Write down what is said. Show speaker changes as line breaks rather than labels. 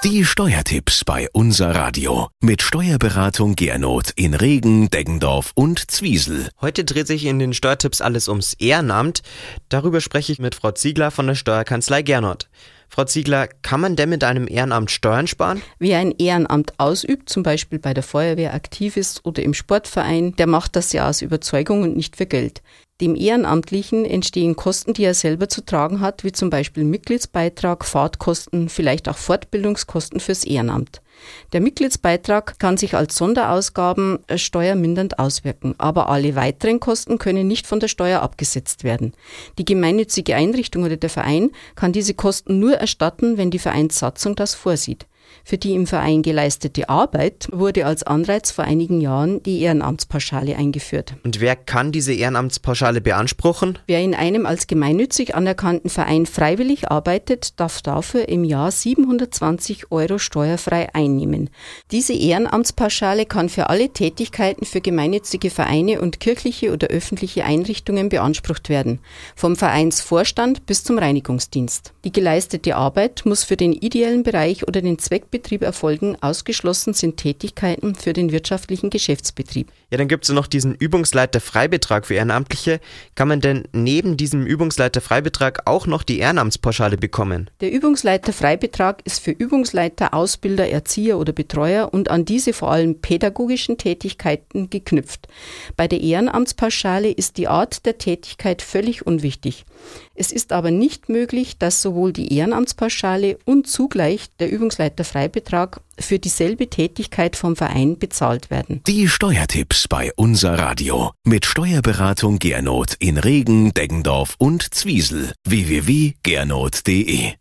Die Steuertipps bei Unser Radio mit Steuerberatung Gernot in Regen, Deggendorf und Zwiesel.
Heute dreht sich in den Steuertipps alles ums Ehrenamt. Darüber spreche ich mit Frau Ziegler von der Steuerkanzlei Gernot. Frau Ziegler, kann man denn mit einem Ehrenamt Steuern sparen?
Wer ein Ehrenamt ausübt, zum Beispiel bei der Feuerwehr aktiv ist oder im Sportverein, der macht das ja aus Überzeugung und nicht für Geld. Dem Ehrenamtlichen entstehen Kosten, die er selber zu tragen hat, wie zum Beispiel Mitgliedsbeitrag, Fahrtkosten, vielleicht auch Fortbildungskosten fürs Ehrenamt. Der Mitgliedsbeitrag kann sich als Sonderausgaben steuermindernd auswirken, aber alle weiteren Kosten können nicht von der Steuer abgesetzt werden. Die gemeinnützige Einrichtung oder der Verein kann diese Kosten nur erstatten, wenn die Vereinssatzung das vorsieht. Für die im Verein geleistete Arbeit wurde als Anreiz vor einigen Jahren die Ehrenamtspauschale eingeführt.
Und wer kann diese Ehrenamtspauschale beanspruchen?
Wer in einem als gemeinnützig anerkannten Verein freiwillig arbeitet, darf dafür im Jahr 720 € steuerfrei einnehmen. Diese Ehrenamtspauschale kann für alle Tätigkeiten für gemeinnützige Vereine und kirchliche oder öffentliche Einrichtungen beansprucht werden, vom Vereinsvorstand bis zum Reinigungsdienst. Die geleistete Arbeit muss für den ideellen Bereich oder den Zweckbetrieb erfolgen, ausgeschlossen sind Tätigkeiten für den wirtschaftlichen Geschäftsbetrieb.
Ja, dann gibt es noch diesen Übungsleiter-Freibetrag für Ehrenamtliche. Kann man denn neben diesem Übungsleiter-Freibetrag auch noch die Ehrenamtspauschale bekommen?
Der Übungsleiter-Freibetrag ist für Übungsleiter, Ausbilder, Erzieher oder Betreuer und an diese vor allem pädagogischen Tätigkeiten geknüpft. Bei der Ehrenamtspauschale ist die Art der Tätigkeit völlig unwichtig. Es ist aber nicht möglich, dass sowohl die Ehrenamtspauschale und zugleich der Übungsleiterfreibetrag für dieselbe Tätigkeit vom Verein bezahlt werden.
Die Steuertipps bei Unser Radio mit Steuerberatung Gernot in Regen, Deggendorf und Zwiesel. www.gernot.de